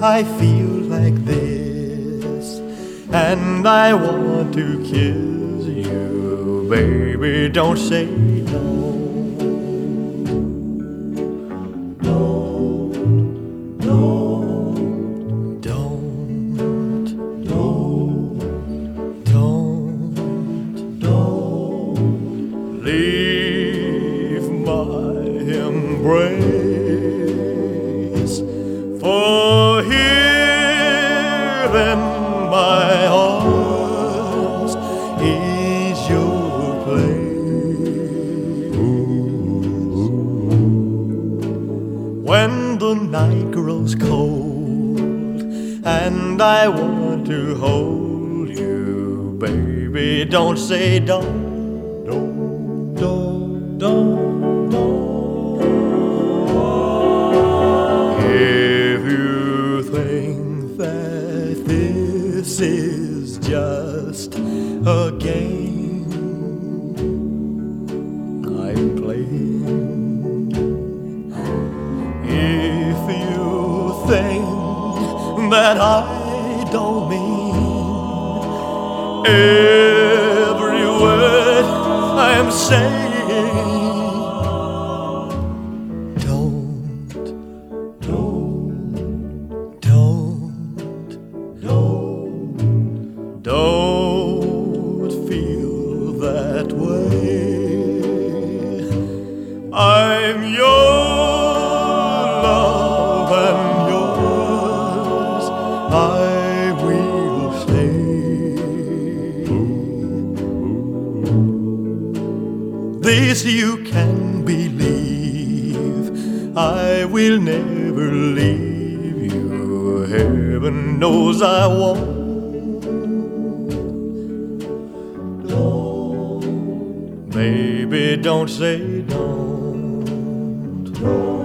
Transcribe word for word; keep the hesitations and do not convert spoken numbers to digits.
I feel like this, and I want to kiss you, baby, don't say no. Leave my embrace, for here in my arms is your place. When the night grows cold and I want to hold you, baby, don't say don't. Don't, don't, don't, don't. If you think that this is just a game I'm playing, if you think that I don't mean every word I'm saying, don't, don't, don't, don't, don't feel that way. I'm your love and yours I will stay. This you can believe, I will never leave you. Heaven knows I won't. Don't, baby, don't say don't. Don't.